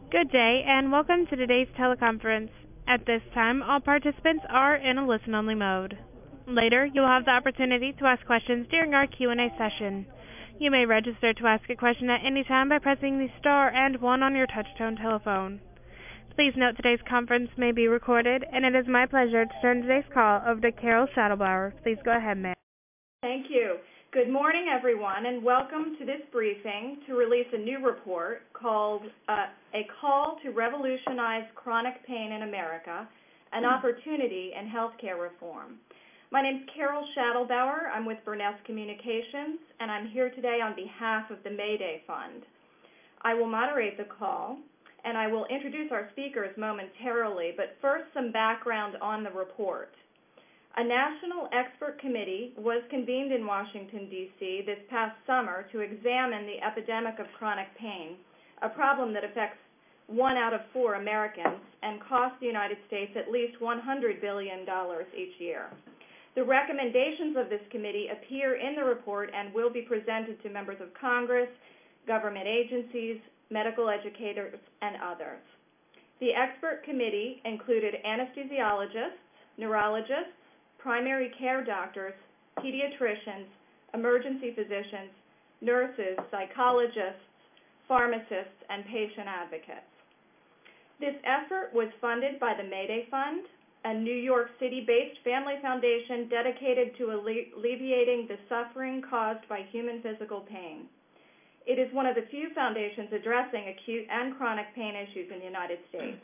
Good day, and welcome to today's teleconference. At this time, all participants are in a listen-only mode. Later, you will have the opportunity to ask questions during our Q&A session. You may register to ask a question at any time by pressing the star and one on your touch-tone telephone. Please note today's conference may be recorded, and it is my pleasure to turn today's call over to Carol Schattelbauer. Please go ahead, ma'am. Thank you. Good morning, everyone, and welcome to this briefing to release a new report called A Call to Revolutionize Chronic Pain in America, an Opportunity in Healthcare Reform. My name is Carol Schattelbauer. I'm with Burness Communications, and I'm here today on behalf of the Mayday Fund. I will moderate the call, and I will introduce our speakers momentarily, but first some background on the report. A national expert committee was convened in Washington, D.C. this past summer to examine the epidemic of chronic pain, a problem that affects 1 out of 4 Americans and costs the United States at least $100 billion each year. The recommendations of this committee appear in the report and will be presented to members of Congress, government agencies, medical educators, and others. The expert committee included anesthesiologists, neurologists, primary care doctors, pediatricians, emergency physicians, nurses, psychologists, pharmacists, and patient advocates. This effort was funded by the Mayday Fund, a New York City-based family foundation dedicated to alleviating the suffering caused by human physical pain. It is one of the few foundations addressing acute and chronic pain issues in the United States.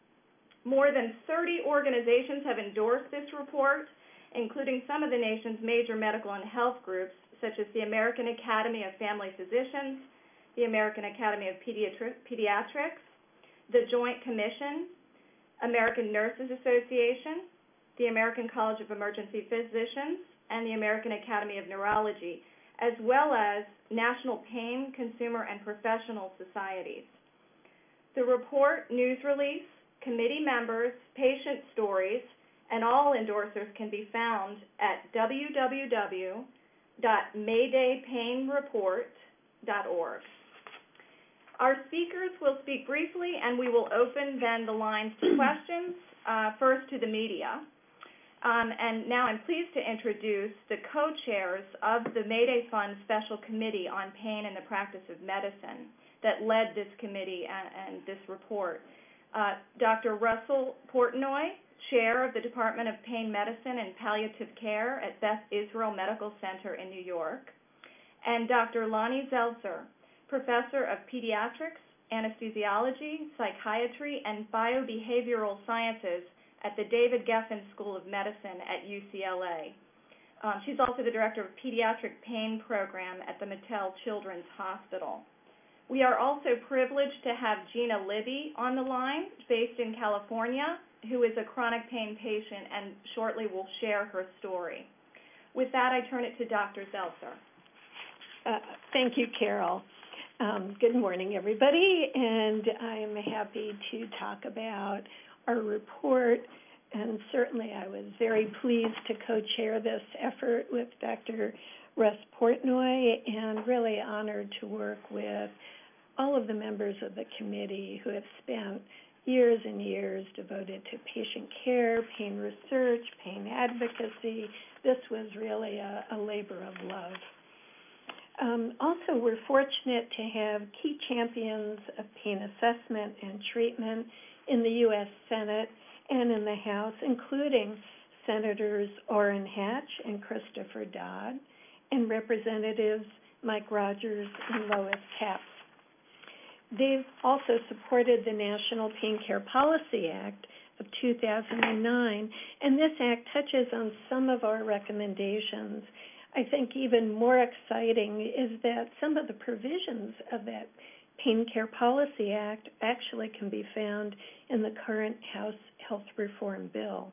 More than 30 organizations have endorsed this report, including some of the nation's major medical and health groups, such as the American Academy of Family Physicians, the American Academy of Pediatrics, the Joint Commission, American Nurses Association, the American College of Emergency Physicians, and the American Academy of Neurology, as well as national pain, consumer, and professional societies. The report, news release, committee members, patient stories, and all endorsers can be found at www.maydaypainreport.org. Our speakers will speak briefly, and we will open then the lines to questions, first to the media. And now I'm pleased to introduce the co-chairs of the Mayday Fund Special Committee on Pain in the Practice of Medicine that led this committee and this report. Dr. Russell Portnoy, Chair of the Department of Pain Medicine and Palliative Care at Beth Israel Medical Center in New York, and Dr. Lonnie Zeltzer, Professor of Pediatrics, Anesthesiology, Psychiatry, and Biobehavioral Sciences at the David Geffen School of Medicine at UCLA. She's also the Director of Pediatric Pain Program at the Mattel Children's Hospital. We are also privileged to have Gina Libby on the line, based in California, who is a chronic pain patient and shortly will share her story. With that, I turn it to Dr. Zeltzer. Thank you, Carol. Good morning, everybody, and I'm happy to talk about our report, and certainly I was very pleased to co-chair this effort with Dr. Russ Portnoy, and really honored to work with all of the members of the committee who have spent years and years devoted to patient care, pain research, pain advocacy. This was really a labor of love. Also, we're fortunate to have key champions of pain assessment and treatment in the U.S. Senate and in the House, including Senators Orrin Hatch and Christopher Dodd, and Representatives Mike Rogers and Lois Capps. They've also supported the National Pain Care Policy Act of 2009, and this act touches on some of our recommendations. I think even more exciting is that some of the provisions of that Pain Care Policy Act actually can be found in the current House Health Reform Bill.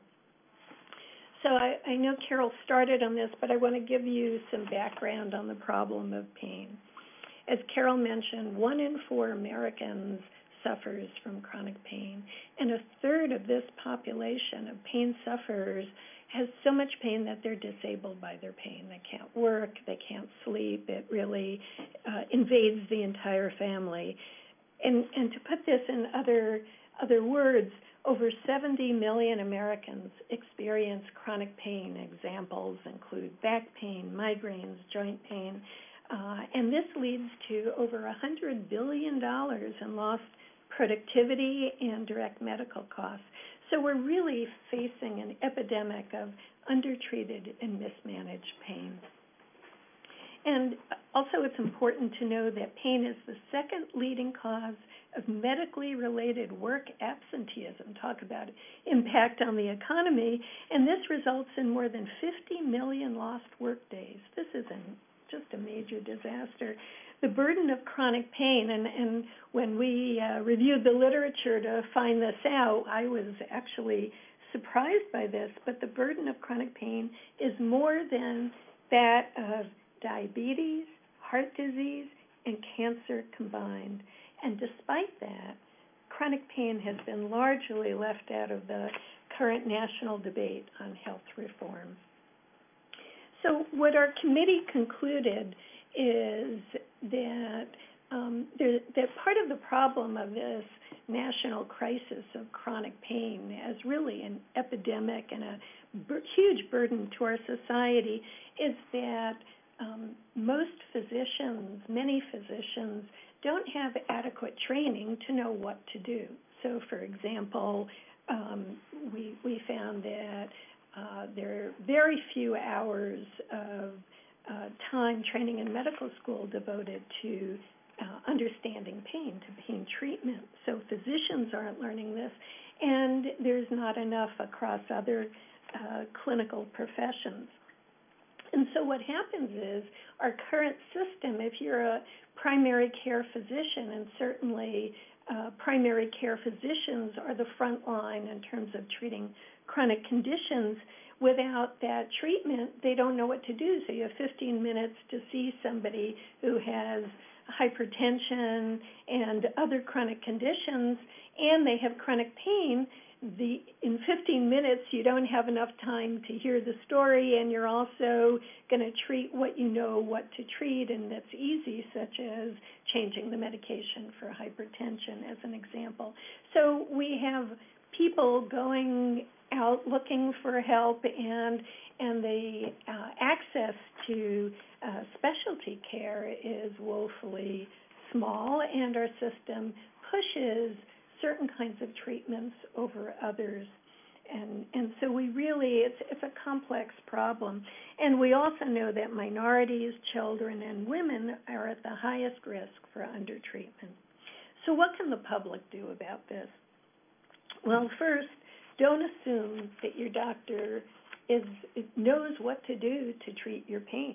So I know Carol started on this, but I want to give you some background on the problem of pain. As Carol mentioned, 1 in 4 Americans suffers from chronic pain, and a third of this population of pain sufferers has so much pain that they're disabled by their pain. They can't work, they can't sleep. It really invades the entire family. And to put this in other words, over 70 million Americans experience chronic pain. Examples include back pain, migraines, joint pain, and this leads to over $100 billion in lost productivity and direct medical costs. So we're really facing an epidemic of undertreated and mismanaged pain. And also it's important to know that pain is the second leading cause of medically related work absenteeism. Talk about impact on the economy. And this results in more than 50 million lost work days. This is just a major disaster. The burden of chronic pain, and when we reviewed the literature to find this out, I was actually surprised by this, but the burden of chronic pain is more than that of diabetes, heart disease, and cancer combined. And despite that, chronic pain has been largely left out of the current national debate on health reform. So what our committee concluded is that that part of the problem of this national crisis of chronic pain as really an epidemic and a huge burden to our society is that many physicians don't have adequate training to know what to do. So, for example, we found that there are very few hours of time training in medical school devoted to understanding pain, to pain treatment. So physicians aren't learning this, and there's not enough across other clinical professions. And so what happens is our current system, if you're a primary care physician, and certainly primary care physicians are the front line in terms of treating chronic conditions, without that treatment, they don't know what to do. So you have 15 minutes to see somebody who has hypertension and other chronic conditions, and they have chronic pain. In 15 minutes, you don't have enough time to hear the story, and you're also going to treat what you know what to treat, and that's easy, such as changing the medication for hypertension, as an example. So we have people going out looking for help, and the access to specialty care is woefully small, and our system pushes certain kinds of treatments over others. And so we really, it's a complex problem. And we also know that minorities, children, and women are at the highest risk for undertreatment. So what can the public do about this? Well, first, don't assume that your doctor knows what to do to treat your pain.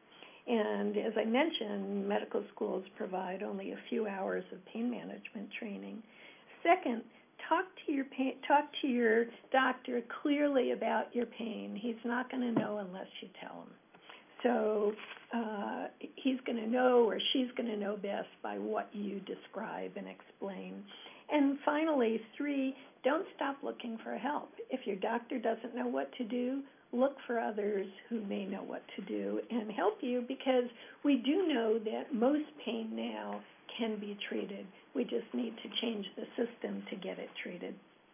And as I mentioned, medical schools provide only a few hours of pain management training. Second, talk to your doctor clearly about your pain. He's not going to know unless you tell him. So he's going to know, or she's going to know best by what you describe and explain. And finally, 3, don't stop looking for help. If your doctor doesn't know what to do, look for others who may know what to do and help you, because we do know that most pain now can be treated. We just need to change the system to get it treated.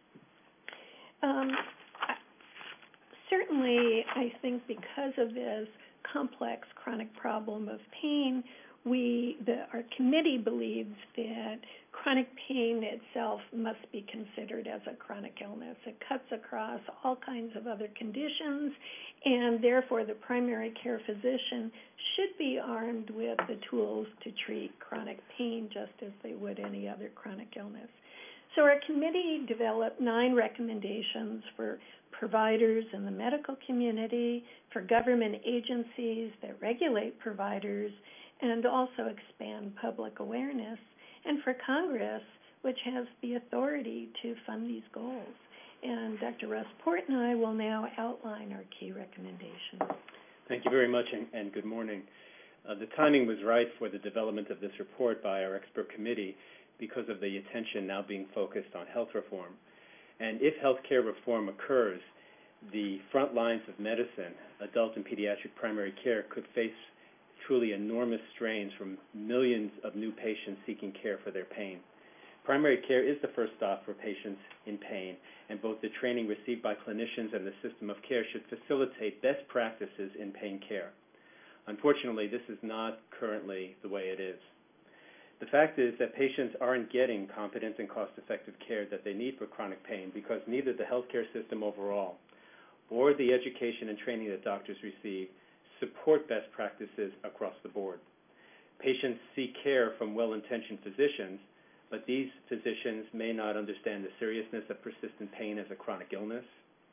Certainly, I think because of this complex chronic problem of pain, our committee believes that chronic pain itself must be considered as a chronic illness. It cuts across all kinds of other conditions, and therefore the primary care physician should be armed with the tools to treat chronic pain just as they would any other chronic illness. So our committee developed 9 recommendations for providers in the medical community, for government agencies that regulate providers, and also expand public awareness, and for Congress, which has the authority to fund these goals. And Dr. Russ Port and I will now outline our key recommendations. Thank you very much, and good morning. The timing was right for the development of this report by our expert committee because of the attention now being focused on health reform. And if healthcare reform occurs, the front lines of medicine, adult and pediatric primary care, could face truly enormous strains from millions of new patients seeking care for their pain. Primary care is the first stop for patients in pain, and both the training received by clinicians and the system of care should facilitate best practices in pain care. Unfortunately, this is not currently the way it is. The fact is that patients aren't getting competent and cost-effective care that they need for chronic pain because neither the healthcare system overall or the education and training that doctors receive support best practices across the board. Patients seek care from well-intentioned physicians, but these physicians may not understand the seriousness of persistent pain as a chronic illness.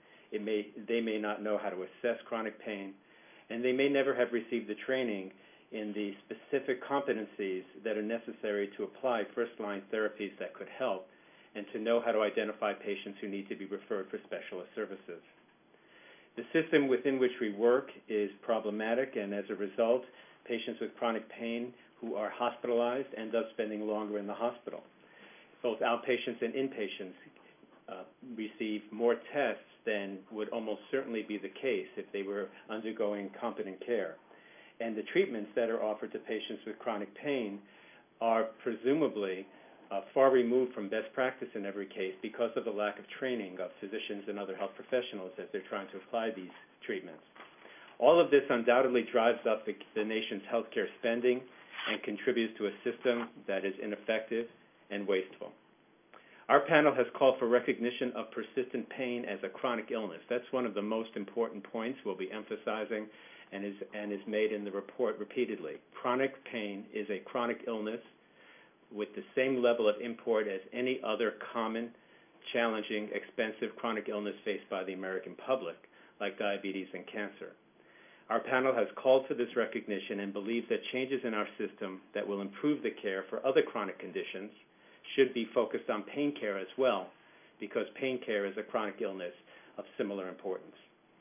They may not know how to assess chronic pain, and they may never have received the training in the specific competencies that are necessary to apply first-line therapies that could help, and to know how to identify patients who need to be referred for specialist services. The system within which we work is problematic, and as a result, patients with chronic pain who are hospitalized end up spending longer in the hospital. Both outpatients and inpatients receive more tests than would almost certainly be the case if they were undergoing competent care. And the treatments that are offered to patients with chronic pain are presumably far removed from best practice in every case because of the lack of training of physicians and other health professionals as they're trying to apply these treatments. All of this undoubtedly drives up the nation's healthcare spending and contributes to a system that is ineffective and wasteful. Our panel has called for recognition of persistent pain as a chronic illness. That's one of the most important points we'll be emphasizing and is made in the report repeatedly. Chronic pain is a chronic illness with the same level of import as any other common, challenging, expensive chronic illness faced by the American public, like diabetes and cancer. Our panel has called for this recognition and believes that changes in our system that will improve the care for other chronic conditions should be focused on pain care as well, because pain care is a chronic illness of similar importance.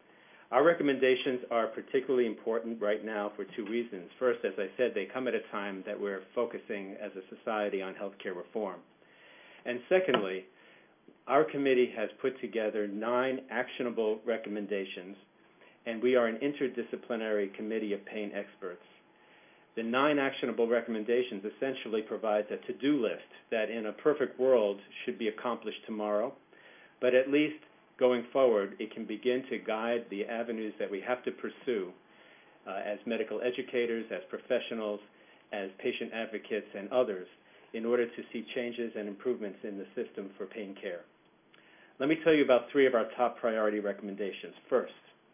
Our recommendations are particularly important right now for two reasons. First, as I said, they come at a time that we're focusing as a society on healthcare reform. And secondly, our committee has put together 9 actionable recommendations, and we are an interdisciplinary committee of pain experts. The 9 actionable recommendations essentially provide a to-do list that in a perfect world should be accomplished tomorrow, but at least going forward, it can begin to guide the avenues that we have to pursue as medical educators, as professionals, as patient advocates, and others in order to see changes and improvements in the system for pain care. Let me tell you about 3 of our top priority recommendations. First,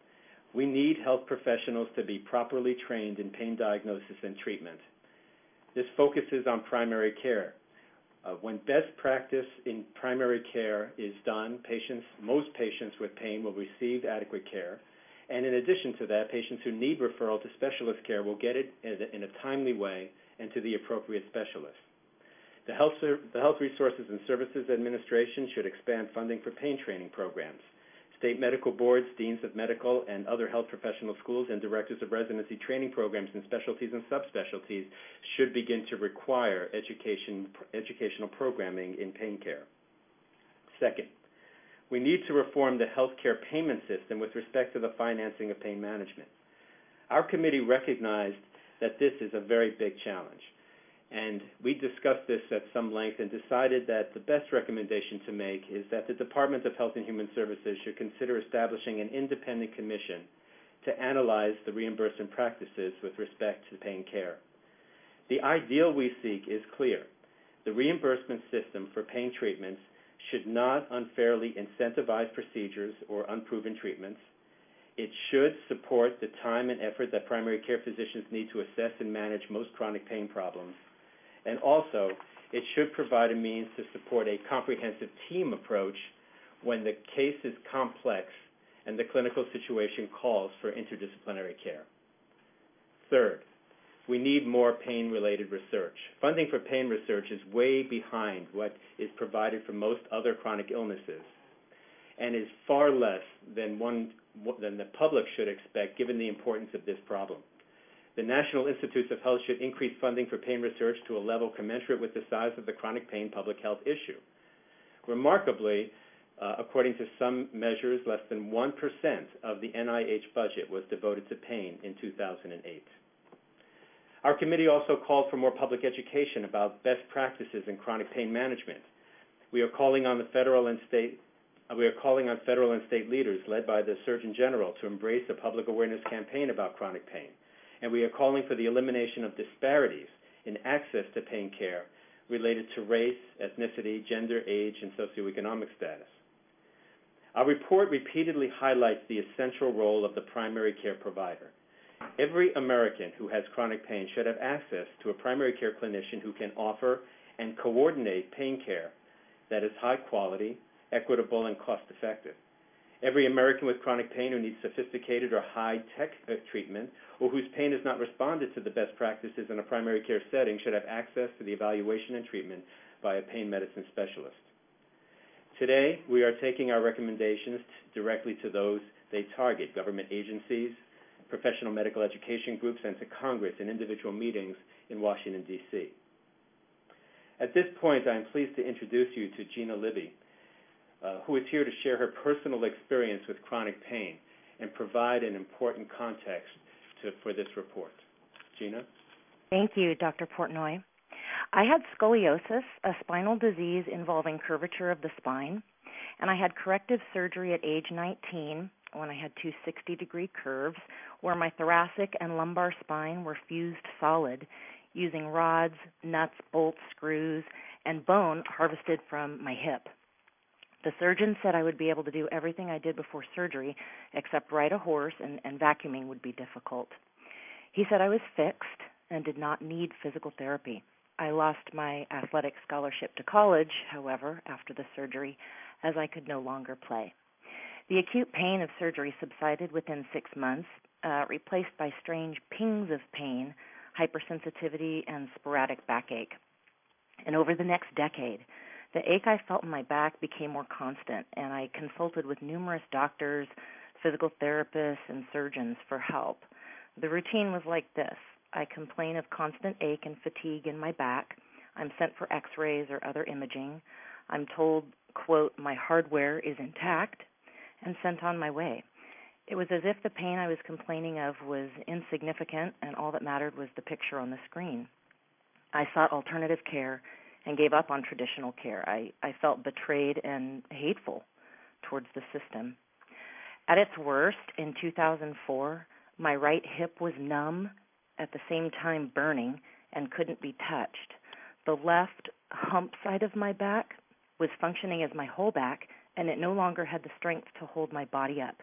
we need health professionals to be properly trained in pain diagnosis and treatment. This focuses on primary care. When best practice in primary care is done, most patients with pain will receive adequate care. And in addition to that, patients who need referral to specialist care will get it in a timely way and to the appropriate specialist. The Health Resources and Services Administration should expand funding for pain training programs. State medical boards, deans of medical and other health professional schools, and directors of residency training programs in specialties and subspecialties should begin to require educational programming in pain care. Second, we need to reform the healthcare payment system with respect to the financing of pain management. Our committee recognized that this is a very big challenge, and we discussed this at some length and decided that the best recommendation to make is that the Department of Health and Human Services should consider establishing an independent commission to analyze the reimbursement practices with respect to pain care. The ideal we seek is clear. The reimbursement system for pain treatments should not unfairly incentivize procedures or unproven treatments. It should support the time and effort that primary care physicians need to assess and manage most chronic pain problems. And also, it should provide a means to support a comprehensive team approach when the case is complex and the clinical situation calls for interdisciplinary care. Third, we need more pain-related research. Funding for pain research is way behind what is provided for most other chronic illnesses and is far less than the public should expect given the importance of this problem. The National Institutes of Health should increase funding for pain research to a level commensurate with the size of the chronic pain public health issue. Remarkably, according to some measures, less than 1% of the NIH budget was devoted to pain in 2008. Our committee also called for more public education about best practices in chronic pain management. We are calling on federal and state leaders led by the Surgeon General to embrace a public awareness campaign about chronic pain. And we are calling for the elimination of disparities in access to pain care related to race, ethnicity, gender, age, and socioeconomic status. Our report repeatedly highlights the essential role of the primary care provider. Every American who has chronic pain should have access to a primary care clinician who can offer and coordinate pain care that is high quality, equitable, and cost-effective. Every American with chronic pain who needs sophisticated or high-tech treatment or whose pain has not responded to the best practices in a primary care setting should have access to the evaluation and treatment by a pain medicine specialist. Today, we are taking our recommendations directly to those they target, government agencies, professional medical education groups, and to Congress in individual meetings in Washington, D.C. At this point, I am pleased to introduce you to Gina Libby, who is here to share her personal experience with chronic pain and provide an important context for this report. Gina? Thank you, Dr. Portnoy. I had scoliosis, a spinal disease involving curvature of the spine, and I had corrective surgery at age 19 when I had two 60-degree curves where my thoracic and lumbar spine were fused solid using rods, nuts, bolts, screws, and bone harvested from my hip. The surgeon said I would be able to do everything I did before surgery except ride a horse, and vacuuming would be difficult. He said I was fixed and did not need physical therapy. I lost my athletic scholarship to college, however, after the surgery, as I could no longer play. The acute pain of surgery subsided within 6 months, replaced by strange pings of pain, hypersensitivity, and sporadic backache. And over the next decade, the ache I felt in my back became more constant, and I consulted with numerous doctors, physical therapists, and surgeons for help. The routine was like this. I complain of constant ache and fatigue in my back. I'm sent for x-rays or other imaging. I'm told, quote, my hardware is intact, and sent on my way. It was as if the pain I was complaining of was insignificant, and all that mattered was the picture on the screen. I sought alternative care and gave up on traditional care. I felt betrayed and hateful towards the system. At its worst, in 2004, my right hip was numb, at the same time burning, and couldn't be touched. The left hump side of my back was functioning as my whole back, and it no longer had the strength to hold my body up.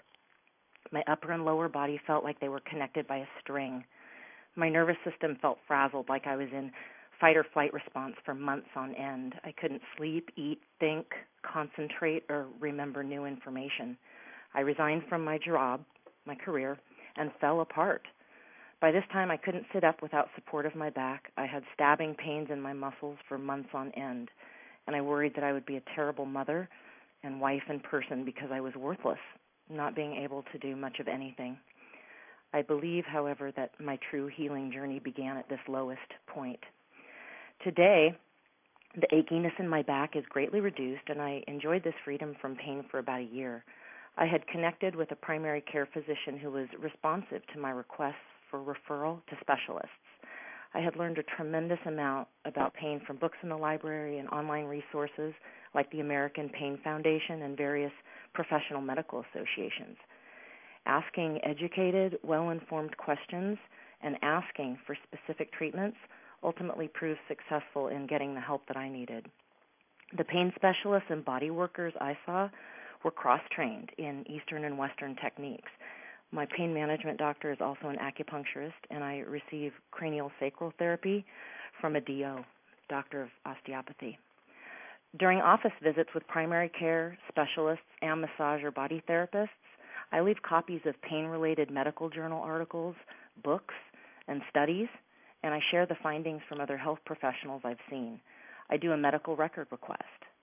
My upper and lower body felt like they were connected by a string. My nervous system felt frazzled, like I was in fight or flight response for months on end. I couldn't sleep, eat, think, concentrate, or remember new information. I resigned from my job, my career, and fell apart. By this time, I couldn't sit up without support of my back. I had stabbing pains in my muscles for months on end, and I worried that I would be a terrible mother and wife and person because I was worthless, not being able to do much of anything. I believe, however, that my true healing journey began at this lowest point. Today, the achiness in my back is greatly reduced, and I enjoyed this freedom from pain for about a year. I had connected with a primary care physician who was responsive to my requests for referral to specialists. I had learned a tremendous amount about pain from books in the library and online resources like the American Pain Foundation and various professional medical associations. Asking educated, well-informed questions and asking for specific treatments ultimately proved successful in getting the help that I needed. The pain specialists and body workers I saw were cross-trained in Eastern and Western techniques. My pain management doctor is also an acupuncturist, and I receive cranial sacral therapy from a DO, doctor of osteopathy. During office visits with primary care specialists and massage or body therapists, I leave copies of pain-related medical journal articles, books, and studies, and I share the findings from other health professionals I've seen. I do a medical record request.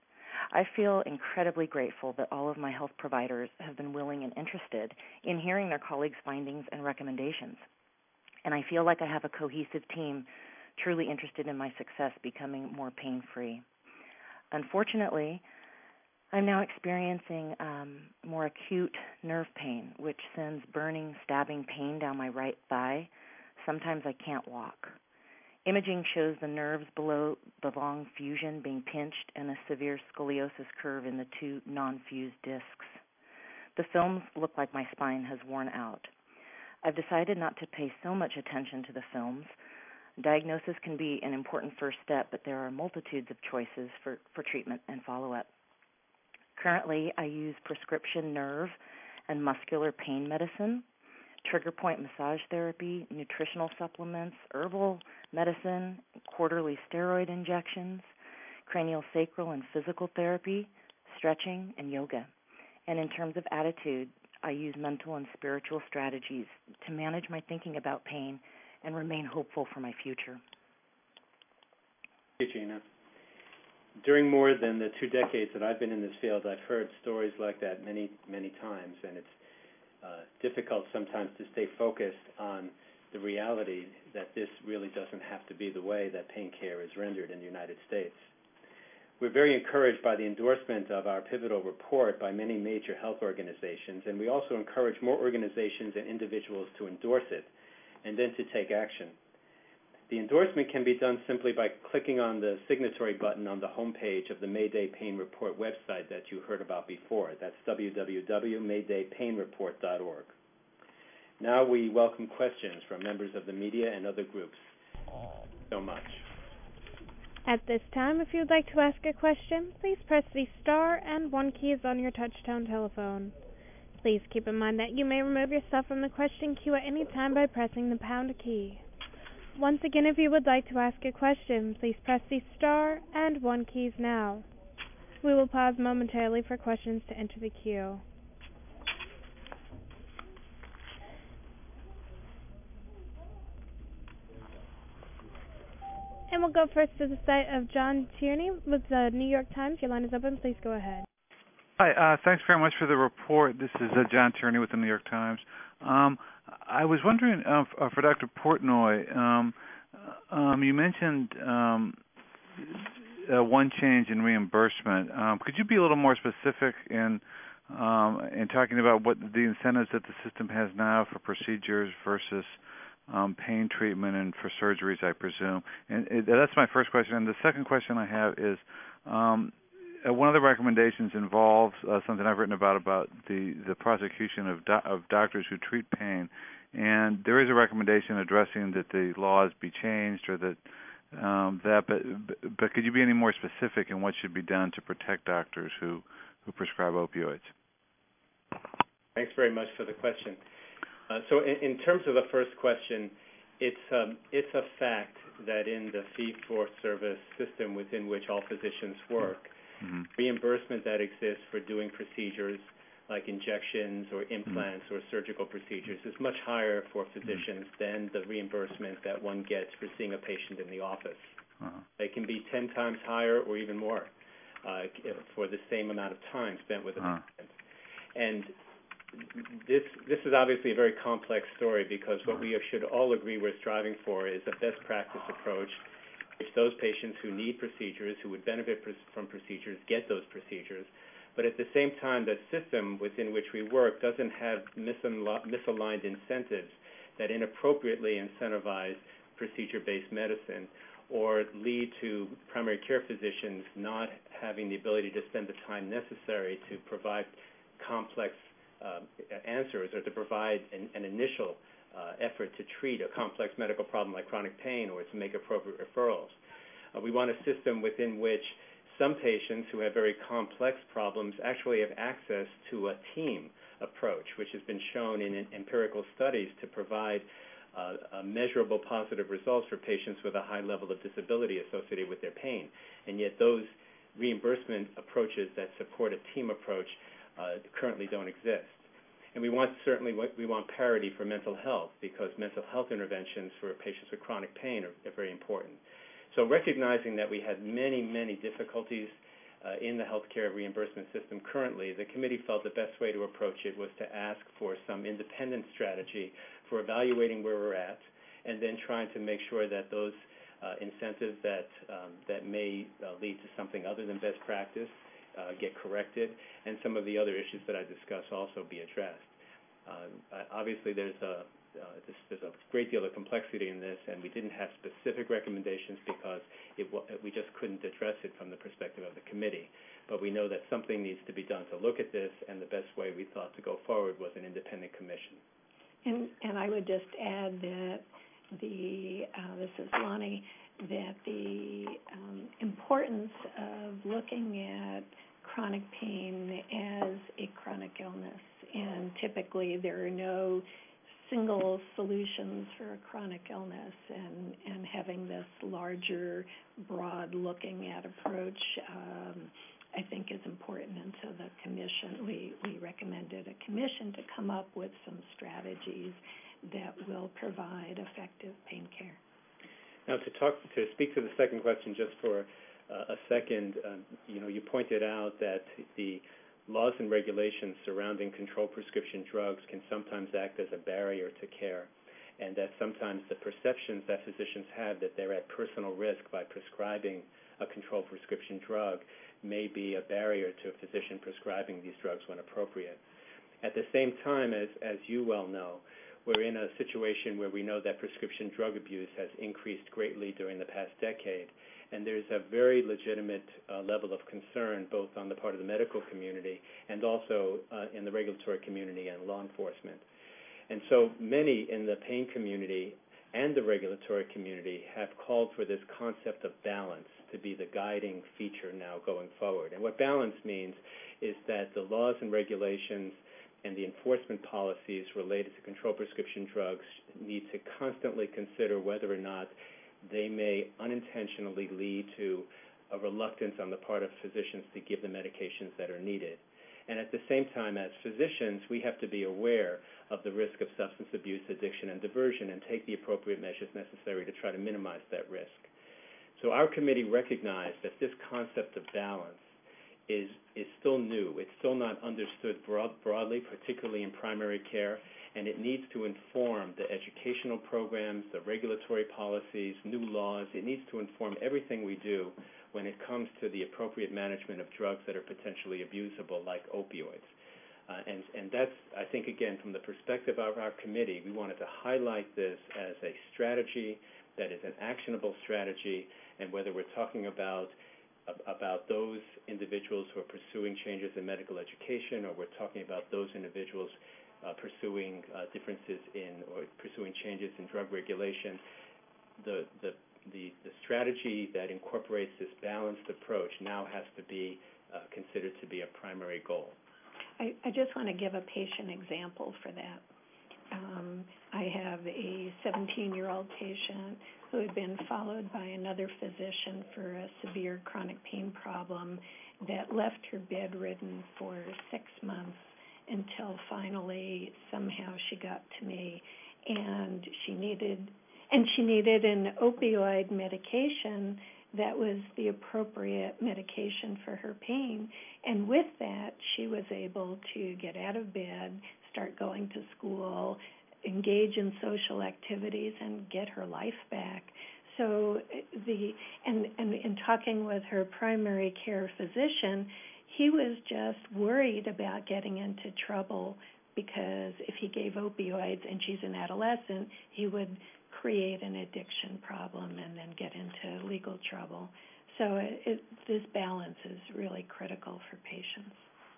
I feel incredibly grateful that all of my health providers have been willing and interested in hearing their colleagues' findings and recommendations. And I feel like I have a cohesive team truly interested in my success becoming more pain-free. Unfortunately, I'm now experiencing more acute nerve pain, which sends burning, stabbing pain down my right thigh. Sometimes I can't walk. Imaging shows the nerves below the long fusion being pinched and a severe scoliosis curve in the two non-fused discs. The films look like my spine has worn out. I've decided not to pay so much attention to the films. Diagnosis can be an important first step, but there are multitudes of choices for treatment and follow-up. Currently, I use prescription nerve and muscular pain medicine, trigger point massage therapy, nutritional supplements, herbal medicine, quarterly steroid injections, craniosacral and physical therapy, stretching, and yoga. And in terms of attitude, I use mental and spiritual strategies to manage my thinking about pain and remain hopeful for my future. Thank you, Gina. During more than the 2 decades that I've been in this field, I've heard stories like that many, many times, and it's difficult sometimes to stay focused on the reality that this really doesn't have to be the way that pain care is rendered in the United States. We're very encouraged by the endorsement of our pivotal report by many major health organizations, and we also encourage more organizations and individuals to endorse it and then to take action. The endorsement can be done simply by clicking on the signatory button on the homepage of the Mayday Pain Report website that you heard about before. That's www.maydaypainreport.org. Now we welcome questions from members of the media and other groups. So much. At this time, if you would like to ask a question, please press the star and 1 keys on your touch-tone telephone. Please keep in mind that you may remove yourself from the question queue at any time by pressing the pound key. Once again, if you would like to ask a question, please press the star and 1 keys now. We will pause momentarily for questions to enter the queue. And we'll go first to the site of John Tierney with the New York Times. Your line is open. Please go ahead. Hi, thanks very much for the report. This is John Tierney with the New York Times. I was wondering for Dr. Portnoy, you mentioned one change in reimbursement. Could you be a little more specific in talking about what the incentives that the system has now for procedures versus pain treatment and for surgeries, I presume? And that's my first question. And the second question I have is, one of the recommendations involves something I've written about the prosecution of doctors who treat pain, and there is a recommendation addressing that the laws be changed or that but could you be any more specific in what should be done to protect doctors who prescribe opioids? Thanks very much for the question. So in terms of the first question, it's a fact that in the fee-for-service system within which all physicians work, reimbursement that exists for doing procedures like injections or implants or surgical procedures is much higher for physicians than the reimbursement that one gets for seeing a patient in the office. They can be 10 times higher or even more for the same amount of time spent with a patient. And this is obviously a very complex story because what we should all agree we're striving for is a best practice approach which those patients who need procedures, who would benefit from procedures, get those procedures. But at the same time, the system within which we work doesn't have misaligned incentives that inappropriately incentivize procedure-based medicine or lead to primary care physicians not having the ability to spend the time necessary to provide complex answers or to provide an initial effort to treat a complex medical problem like chronic pain or to make appropriate referrals. We want a system within which some patients who have very complex problems actually have access to a team approach, which has been shown in empirical studies to provide measurable positive results for patients with a high level of disability associated with their pain. And yet those reimbursement approaches that support a team approach currently don't exist. And we want parity for mental health because mental health interventions for patients with chronic pain are very important. So recognizing that we had many, many difficulties in the healthcare reimbursement system currently, the committee felt the best way to approach it was to ask for some independent strategy for evaluating where we're at and then trying to make sure that those incentives that may lead to something other than best practice get corrected, and some of the other issues that I discussed also be addressed. Obviously, there's there's a great deal of complexity in this, and we didn't have specific recommendations because we just couldn't address it from the perspective of the committee. But we know that something needs to be done to look at this, and the best way we thought to go forward was an independent commission. And I would just add that this is Lonnie, that the importance of looking at chronic pain as a chronic illness, and typically there are no single solutions for a chronic illness, and having this larger, broad looking at approach I think is important. And so the commission, we recommended a commission to come up with some strategies that will provide effective pain care. Now, to speak to the second question just for a second, you pointed out that the laws and regulations surrounding controlled prescription drugs can sometimes act as a barrier to care, and that sometimes the perceptions that physicians have that they're at personal risk by prescribing a controlled prescription drug may be a barrier to a physician prescribing these drugs when appropriate. At the same time, as you well know, we're in a situation where we know that prescription drug abuse has increased greatly during the past decade, and there's a very legitimate level of concern both on the part of the medical community and also in the regulatory community and law enforcement. And so many in the pain community and the regulatory community have called for this concept of balance to be the guiding feature now going forward. And what balance means is that the laws and regulations and the enforcement policies related to controlled prescription drugs need to constantly consider whether or not they may unintentionally lead to a reluctance on the part of physicians to give the medications that are needed. And at the same time, as physicians, we have to be aware of the risk of substance abuse, addiction, and diversion and take the appropriate measures necessary to try to minimize that risk. So our committee recognized that this concept of balance is still new. It's still not understood broadly, particularly in primary care, and it needs to inform the educational programs, the regulatory policies, new laws. It needs to inform everything we do when it comes to the appropriate management of drugs that are potentially abusable, like opioids. And that's, I think, again, from the perspective of our committee, we wanted to highlight this as a strategy that is an actionable strategy, and whether we're talking about those individuals who are pursuing changes in medical education, or we're talking about those individuals pursuing differences in or pursuing changes in drug regulation, the strategy that incorporates this balanced approach now has to be considered to be a primary goal. I just want to give a patient example for that. I have a 17-year-old patient who had been followed by another physician for a severe chronic pain problem that left her bedridden for 6 months until finally somehow she got to me, and she needed an opioid medication that was the appropriate medication for her pain. And with that, she was able to get out of bed, start going to school, engage in social activities, and get her life back. So and in talking with her primary care physician, he was just worried about getting into trouble, because if he gave opioids and she's an adolescent, he would create an addiction problem and then get into legal trouble. So this balance is really critical for patients.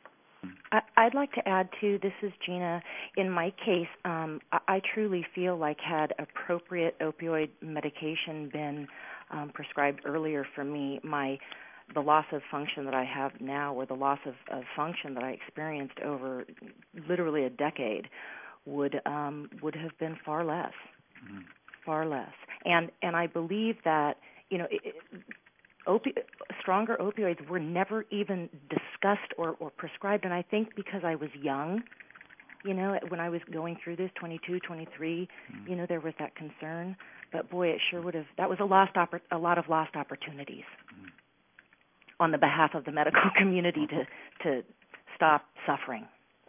I'd like to add, too, this is Gina. In my case, I truly feel like had appropriate opioid medication been prescribed earlier for me, the loss of function that I have now, or the loss of function that I experienced over literally a decade, would have been far less. Mm-hmm. Far less. And I believe that, stronger opioids were never even discussed or prescribed. And I think because I was young, when I was going through this, 22, 23, mm-hmm. There was that concern. But boy, it sure would have. That was a lot of lost opportunities mm-hmm. on the behalf of the medical community to stop suffering.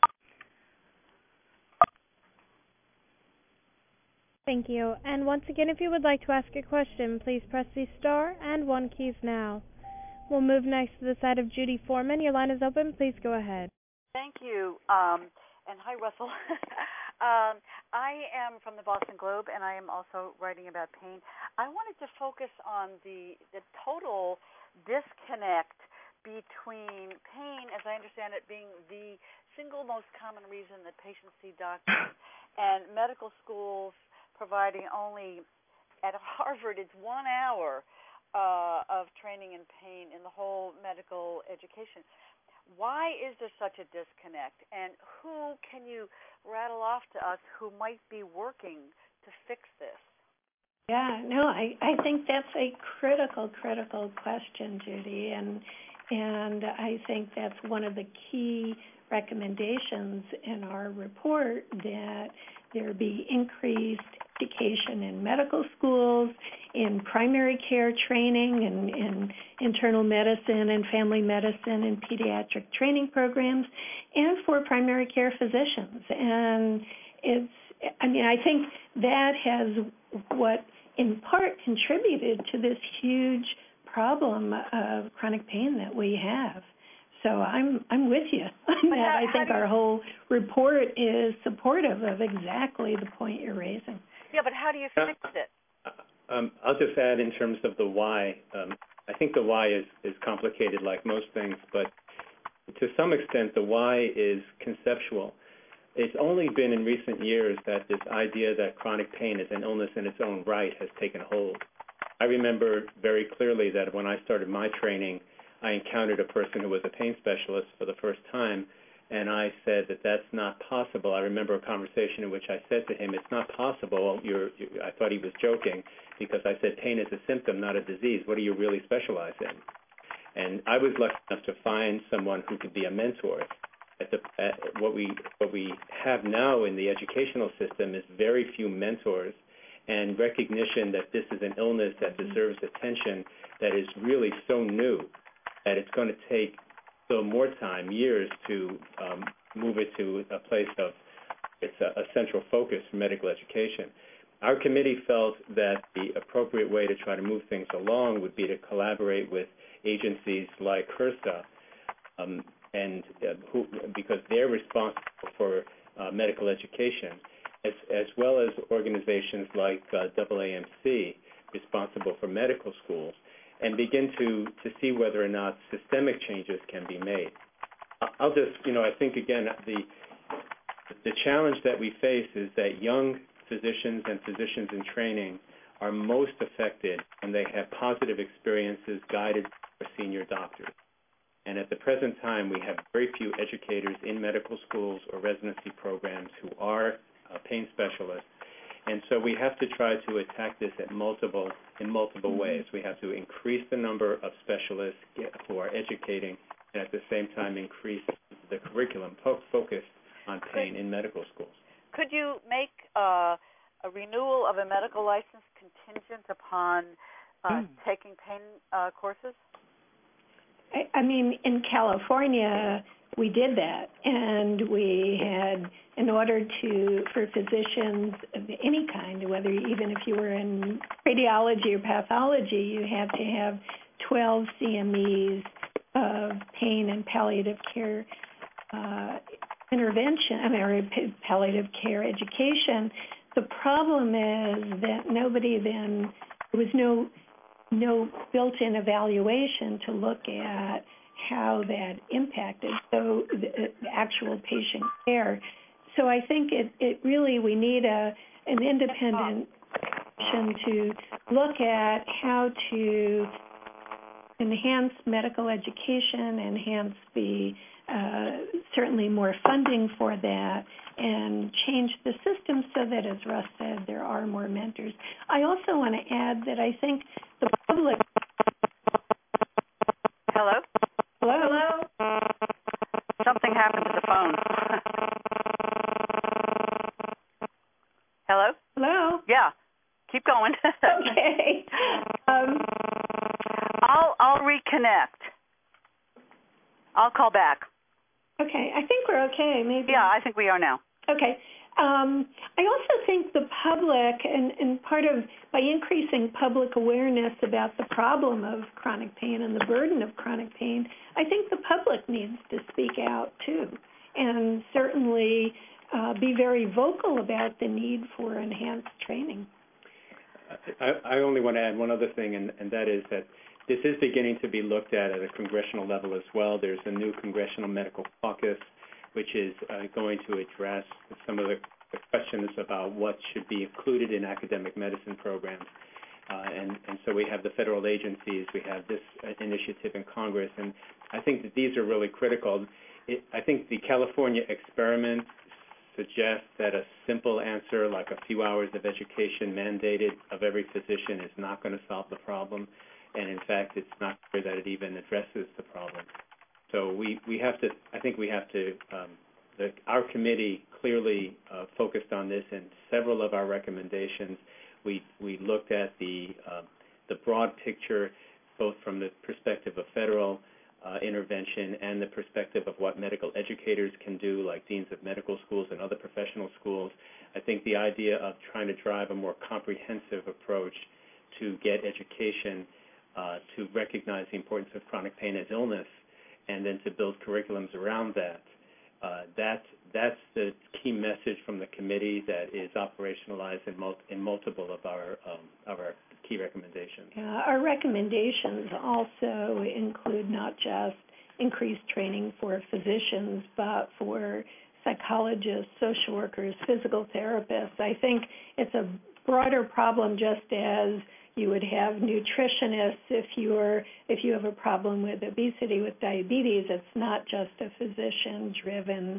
Thank you. And once again, if you would like to ask a question, please press the star and 1 keys now. We'll move next to the side of Judy Foreman. Your line is open. Please go ahead. Thank you. And hi, Russell. I am from the Boston Globe, and I am also writing about pain. I wanted to focus on the total disconnect between pain, as I understand it, being the single most common reason that patients see doctors, and medical schools providing only, at Harvard, it's 1 hour of training in pain in the whole medical education. Why is there such a disconnect, and who can you rattle off to us who might be working to fix this? Yeah, no, I think that's a critical question, Judy, and I think that's one of the key recommendations in our report, that there be increased education in medical schools, in primary care training, and in internal medicine and family medicine and pediatric training programs, and for primary care physicians. And I think that has what in part contributed to this huge problem of chronic pain that we have. So I'm with you on that. I think our whole report is supportive of exactly the point you're raising. Yeah, but how do you fix it? I'll just add in terms of the why. I think the why is complicated like most things, but to some extent the why is conceptual. It's only been in recent years that this idea that chronic pain is an illness in its own right has taken hold. I remember very clearly that when I started my training, I encountered a person who was a pain specialist for the first time, and I said that that's not possible. I remember a conversation in which I said to him, it's not possible. I thought he was joking, because I said pain is a symptom, not a disease. What do you really specialize in? And I was lucky enough to find someone who could be a mentor. What we have now in the educational system is very few mentors and recognition that this is an illness that deserves attention, that is really so new that it's going to take still more time, years, to move it to a place of it's a central focus for medical education. Our committee felt that the appropriate way to try to move things along would be to collaborate with agencies like HRSA, because they're responsible for medical education, as well as organizations like AAMC, responsible for medical schools, and begin to see whether or not systemic changes can be made. I'll just, I think, again, the challenge that we face is that young physicians and physicians in training are most affected when they have positive experiences guided by senior doctors. And at the present time, we have very few educators in medical schools or residency programs who are pain specialists. And so we have to try to attack this in multiple ways. We have to increase the number of specialists who are educating, and at the same time increase the curriculum focused on pain in medical schools. Could you make a renewal of a medical license contingent upon taking pain courses? I mean, in California, we did that, and we had, in order for physicians of any kind, whether even if you were in radiology or pathology, you had to have 12 CMEs of pain and palliative care intervention, or palliative care education. The problem is that there was no built-in evaluation to look at how that impacted the actual patient care. So I think we need an independent commission to look at how to enhance medical education, enhance certainly more funding for that, and change the system so that, as Russ said, there are more mentors. I also want to add that I think the public... Hello? Hello? Something happened to the phone. Hello? Hello? Yeah. Keep going. Okay. I'll reconnect. I'll call back. Okay. I think we're okay. Maybe. Yeah, I think we are now. Okay. I also think the public, and part of, by increasing public awareness about the problem of chronic pain and the burden of chronic pain, I think the public needs to speak out too. And certainly be very vocal about the need for enhanced training. I only want to add one other thing, and that is that this is beginning to be looked at a congressional level as well. There's a new Congressional Medical Caucus, which is going to address some of the questions about what should be included in academic medicine programs. And so we have the federal agencies, we have this initiative in Congress, and I think that these are really critical. I think the California experiment suggests that a simple answer like a few hours of education mandated of every physician is not going to solve the problem, and in fact it's not clear that it even addresses the problem. So we have to, I think we have to, our committee clearly focused on this, and several of our recommendations we looked at the broad picture, both from the perspective of federal intervention and the perspective of what medical educators can do, like deans of medical schools and other professional schools. I think the idea of trying to drive a more comprehensive approach to get education to recognize the importance of chronic pain as illness, and then to build curriculums around that. That's the key message from the committee that is operationalized in multiple of our key recommendations. Our recommendations also include not just increased training for physicians, but for psychologists, social workers, physical therapists. I think it's a broader problem, just as you would have nutritionists if you have a problem with obesity, with diabetes. It's not just a physician-driven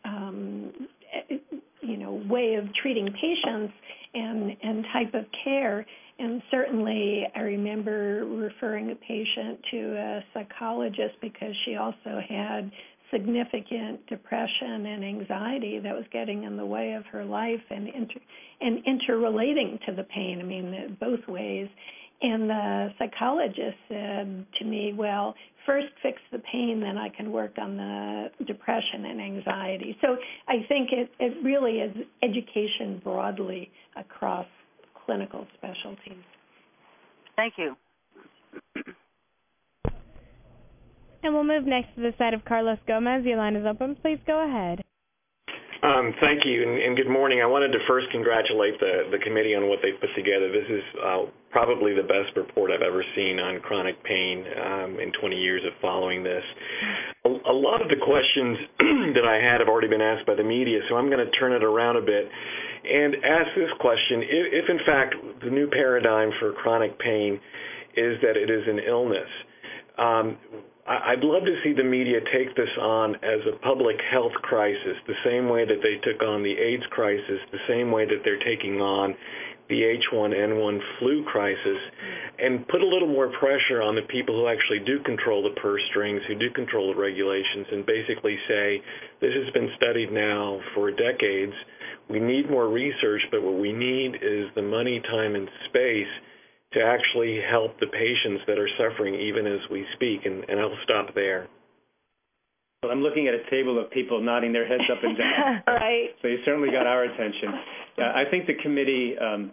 way of treating patients and type of care. And certainly I remember referring a patient to a psychologist because she also had significant depression and anxiety that was getting in the way of her life and interrelating to the pain, I mean, both ways. And the psychologist said to me, well, first fix the pain, then I can work on the depression and anxiety. So I think it really is education broadly across clinical specialties. Thank you. And we'll move next to the side of Carlos Gomez. Your line is open. Please go ahead. Thank you, and good morning. I wanted to first congratulate the committee on what they've put together. This is probably the best report I've ever seen on chronic pain in 20 years of following this. A lot of the questions that I had have already been asked by the media, so I'm going to turn it around a bit and ask this question. If in fact the new paradigm for chronic pain is that it is an illness, I'd love to see the media take this on as a public health crisis, the same way that they took on the AIDS crisis, the same way that they're taking on the H1N1 flu crisis, and put a little more pressure on the people who actually do control the purse strings, who do control the regulations, and basically say, this has been studied now for decades. We need more research, but what we need is the money, time, and space to actually help the patients that are suffering even as we speak, and I'll stop there. Well, I'm looking at a table of people nodding their heads up and down. Right. So you certainly got our attention. I think the committee,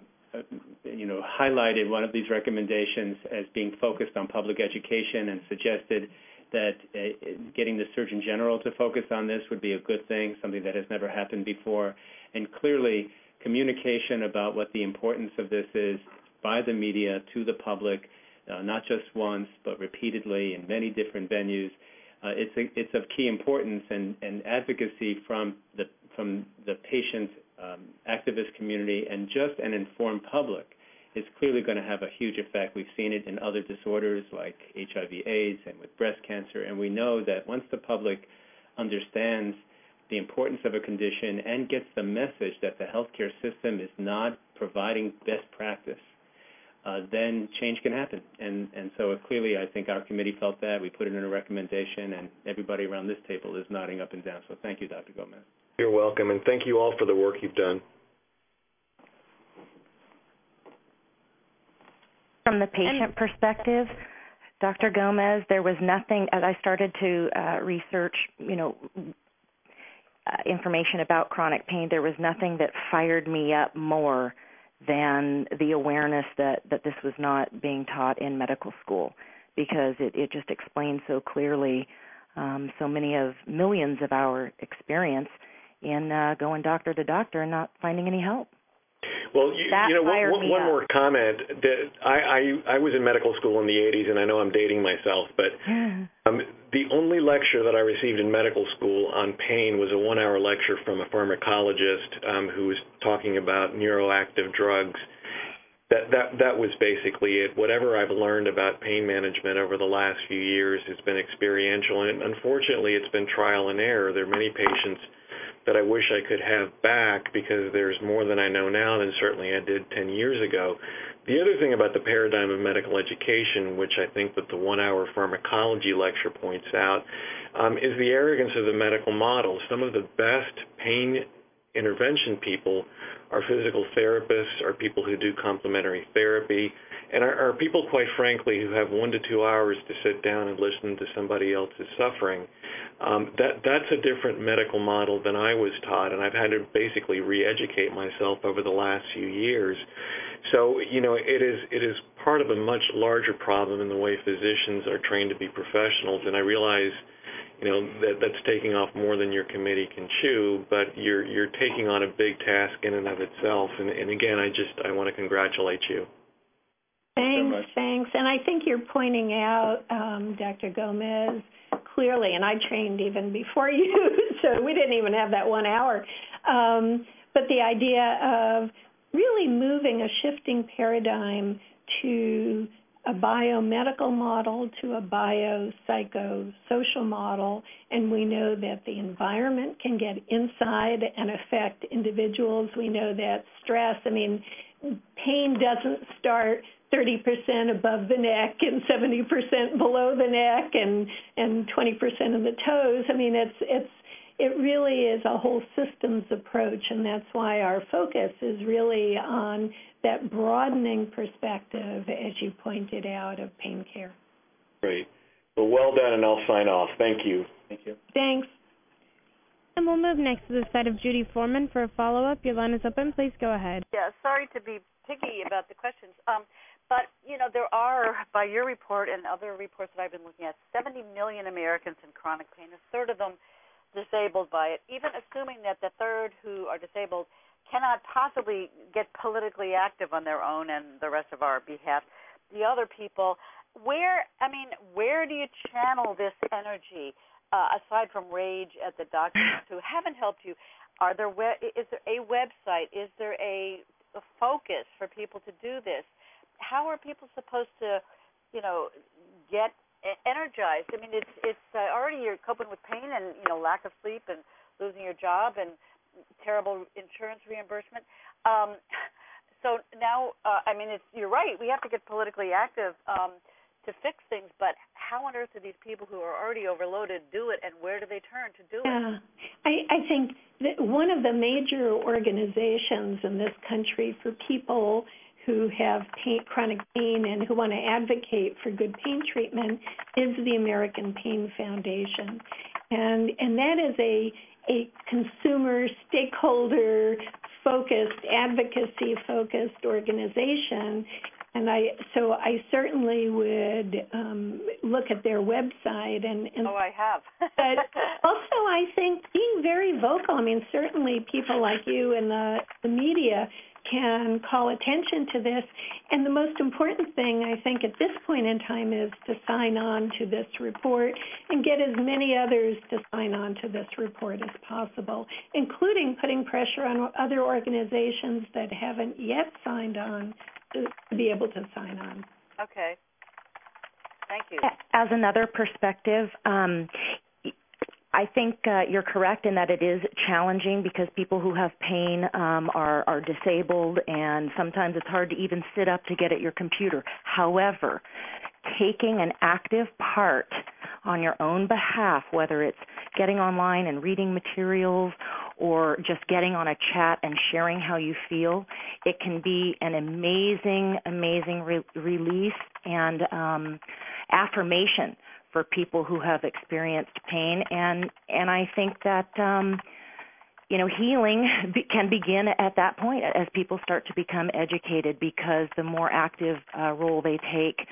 highlighted one of these recommendations as being focused on public education and suggested that getting the Surgeon General to focus on this would be a good thing, something that has never happened before. And clearly, communication about what the importance of this is by the media to the public, not just once, but repeatedly in many different venues. It's of key importance, and advocacy from the patient activist community and just an informed public is clearly going to have a huge effect. We've seen it in other disorders like HIV/AIDS and with breast cancer, and we know that once the public understands the importance of a condition and gets the message that the healthcare system is not providing best practice, then change can happen. And so clearly I think our committee felt that. We put it in a recommendation, and everybody around this table is nodding up and down. So thank you, Dr. Gomez. You're welcome, and thank you all for the work you've done. From the patient perspective, Dr. Gomez, there was nothing, as I started to research, information about chronic pain, there was nothing that fired me up more than the awareness that this was not being taught in medical school, because it just explains so clearly so many of millions of our experience in going doctor to doctor and not finding any help. Well, one more comment. That I was in medical school in the 80s, and I know I'm dating myself, but the only lecture that I received in medical school on pain was a 1-hour lecture from a pharmacologist who was talking about neuroactive drugs. That was basically it. Whatever I've learned about pain management over the last few years has been experiential, and unfortunately it's been trial and error. There are many patients that I wish I could have back because there's more than I know now than certainly I did 10 years ago. The other thing about the paradigm of medical education, which I think that the 1-hour pharmacology lecture points out, is the arrogance of the medical model. Some of the best pain intervention people are physical therapists, are people who do complementary therapy, and are people, quite frankly, who have 1 to 2 hours to sit down and listen to somebody else's suffering. That's a different medical model than I was taught, and I've had to basically re-educate myself over the last few years. So, it is part of a much larger problem in the way physicians are trained to be professionals, and I realize that's taking off more than your committee can chew, but you're taking on a big task in and of itself. And again, I want to congratulate you. Thanks. And I think you're pointing out, Dr. Gomez, clearly, and I trained even before you, so we didn't even have that 1 hour. But the idea of really moving a shifting paradigm to a biomedical model to a biopsychosocial model, and we know that the environment can get inside and affect individuals. We know that stress, pain doesn't start 30% above the neck and 70% below the neck and 20% of the toes. It really is a whole systems approach, and that's why our focus is really on that broadening perspective, as you pointed out, of pain care. Great. Well done, and I'll sign off. Thank you. Thank you. Thanks. And we'll move next to the side of Judy Foreman for a follow-up. Your line is open. Please go ahead. Yeah, sorry to be picky about the questions. But, there are, by your report and other reports that I've been looking at, 70 million Americans in chronic pain, a third of them disabled by it. Even assuming that the third who are disabled cannot possibly get politically active on their own and the rest of our behalf, the other people, where do you channel this energy, aside from rage at the doctors who haven't helped you? Is there a website? Is there a focus for people to do this? How are people supposed to, get energized? It's already you're coping with pain and lack of sleep and losing your job and terrible insurance reimbursement. So now, you're right. We have to get politically active to fix things. But how on earth do these people who are already overloaded do it, and where do they turn to do it? Yeah, I think that one of the major organizations in this country for people who have chronic pain and who want to advocate for good pain treatment is the American Pain Foundation. And that is a consumer, stakeholder-focused, advocacy-focused organization. And I certainly would look at their website. And I have. But also, I think being very vocal. Certainly people like you and the media can call attention to this. And the most important thing, I think, at this point in time is to sign on to this report and get as many others to sign on to this report as possible, including putting pressure on other organizations that haven't yet signed on to be able to sign on. Okay. Thank you. As another perspective, I think you're correct in that it is challenging because people who have pain are disabled, and sometimes it's hard to even sit up to get at your computer. However, taking an active part on your own behalf, whether it's getting online and reading materials or just getting on a chat and sharing how you feel, it can be an amazing release and affirmation for people who have experienced pain, and I think that healing can begin at that point as people start to become educated, because the more active role they take,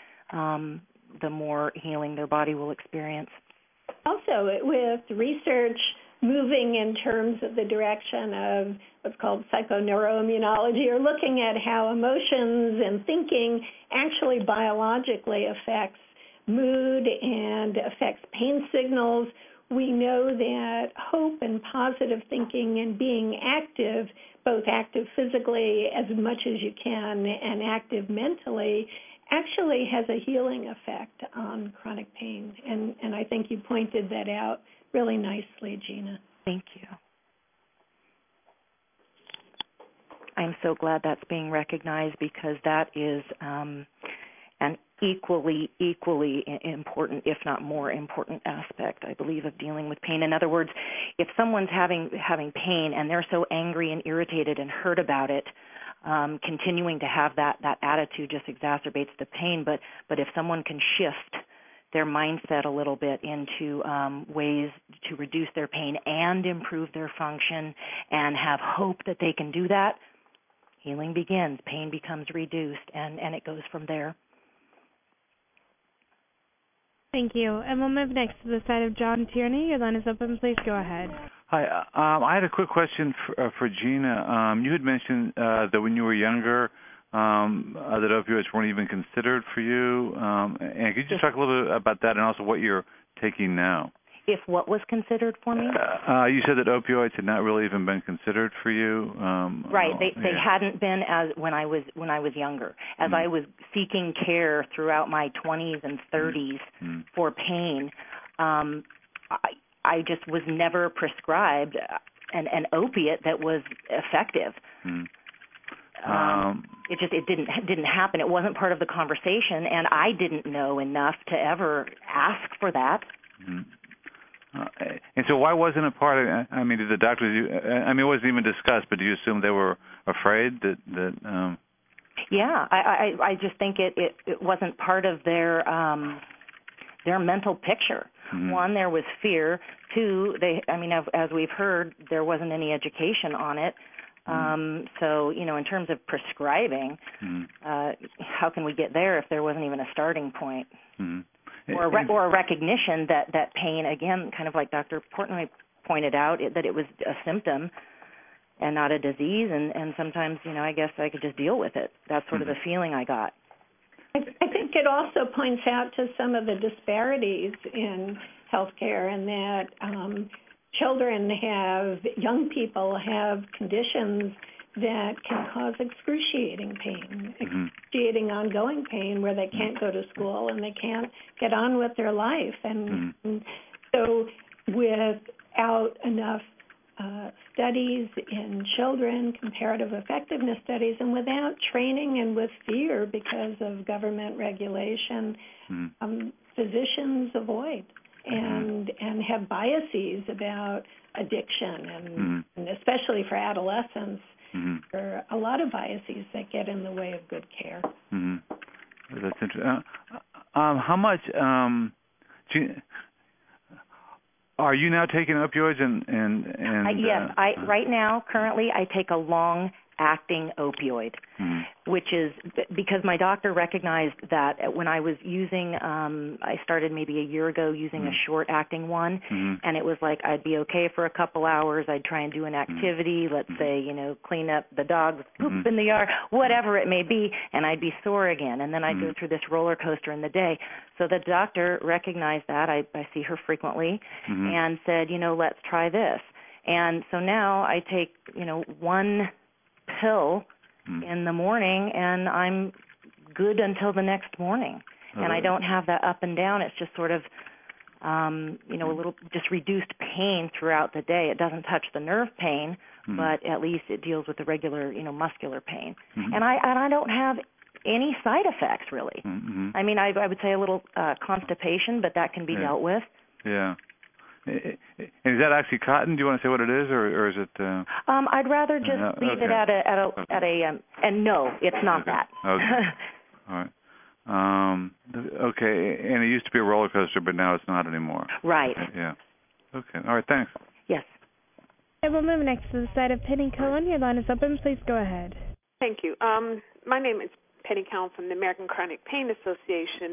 the more healing their body will experience. Also, with research moving in terms of the direction of what's called psychoneuroimmunology, or looking at how emotions and thinking actually biologically affects mood and affects pain signals. We know that hope and positive thinking and being active, both active physically as much as you can and active mentally, actually has a healing effect on chronic pain. And I think you pointed that out really nicely, Gina. Thank you. I'm so glad that's being recognized, because that is an equally important, if not more important aspect, I believe, of dealing with pain. In other words, if someone's having pain and they're so angry and irritated and hurt about it, continuing to have that attitude just exacerbates the pain. But if someone can shift their mindset a little bit into ways to reduce their pain and improve their function and have hope that they can do that, healing begins, pain becomes reduced, and it goes from there. Thank you. And we'll move next to the side of John Tierney. Your line is open. Please go ahead. Hi. I had a quick question for Gina. You had mentioned that when you were younger, that opioids weren't even considered for you. And could you just talk a little bit about that, and also what you're taking now? If what was considered for me? You said that opioids had not really even been considered for you. Right. They hadn't been as when I was younger. As I was seeking care throughout my 20s and 30s for pain, I just was never prescribed an opiate that was effective. It didn't happen. It wasn't part of the conversation, and I didn't know enough to ever ask for that. And so why wasn't it part of, I mean, did the doctors, it wasn't even discussed, but do you assume they were afraid that Yeah, I just think it wasn't part of their mental picture. One, there was fear. Two, as we've heard, there wasn't any education on it. So, in terms of prescribing, how can we get there if there wasn't even a starting point? Or a recognition that pain, again, kind of like Dr. Portnoy pointed out, that it was a symptom and not a disease, and sometimes, I guess I could just deal with it. That's sort of the feeling I got. I think it also points out to some of the disparities in healthcare, and that young people have conditions that can cause excruciating pain, excruciating ongoing pain, where they can't go to school and they can't get on with their life. And so without enough studies in children, comparative effectiveness studies, and without training and with fear because of government regulation, physicians avoid and have biases about addiction, and especially for adolescents. There are a lot of biases that get in the way of good care. That's interesting. How much are you now taking opioids? Yes, right now, currently, I take a long-acting opioid, which is because my doctor recognized that when I was using, I started maybe a year ago using a short-acting one, and it was like I'd be okay for a couple hours. I'd try and do an activity, let's say, clean up the dog's poop in the yard, whatever it may be, and I'd be sore again, and then I'd go through this roller coaster in the day. So the doctor recognized that. I see her frequently, and said, let's try this. And so now I take, one pill in the morning, and I'm good until the next morning. And I don't have that up and down. It's just sort of, a little just reduced pain throughout the day. It doesn't touch the nerve pain, but at least it deals with the regular, muscular pain. And I don't have any side effects, really. I mean, I would say a little constipation, but that can be dealt with. Yeah. And is that OxyContin? Do you want to say what it is, or is it? I'd rather just leave it at a. And no, it's not that. Okay. All right. Okay. And it used to be a roller coaster, but now it's not anymore. Right. Yeah. Okay. All right. Thanks. Yes. And we'll move next to the side of Penny Cohen. Your line is open. Please go ahead. Thank you. My name is Penny Cohen from the American Chronic Pain Association,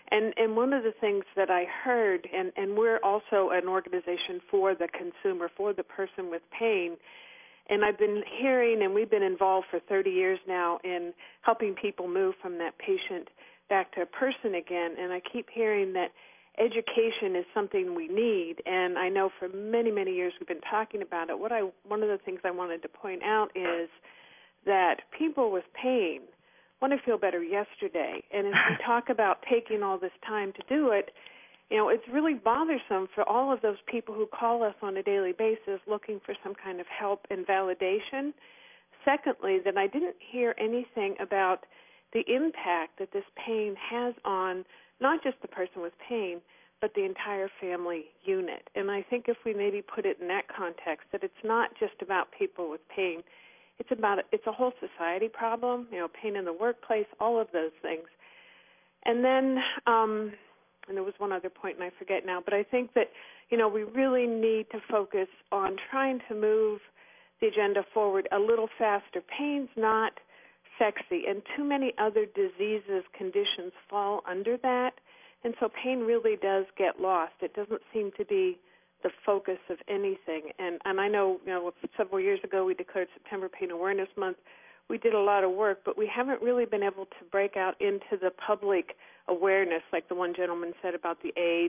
And one of the things that I heard, and we're also an organization for the consumer, for the person with pain, and I've been hearing, and we've been involved for 30 years now in helping people move from that patient back to a person again, and I keep hearing that education is something we need, and I know for many, many years we've been talking about it. One of the things I wanted to point out is that people with pain want to feel better yesterday, and if we talk about taking all this time to do it, it's really bothersome for all of those people who call us on a daily basis looking for some kind of help and validation. Secondly, that I didn't hear anything about the impact that this pain has on not just the person with pain, but the entire family unit. And I think if we maybe put it in that context, that it's not just about people with pain, it's a whole society problem, pain in the workplace, all of those things. And then, and there was one other point, and I forget now, but I think that, we really need to focus on trying to move the agenda forward a little faster. Pain's not sexy, and too many other diseases, conditions fall under that, and so pain really does get lost. It doesn't seem to be the focus of anything. And I know, several years ago we declared September Pain Awareness Month. We did a lot of work, but we haven't really been able to break out into the public awareness, like the one gentleman said about the AIDS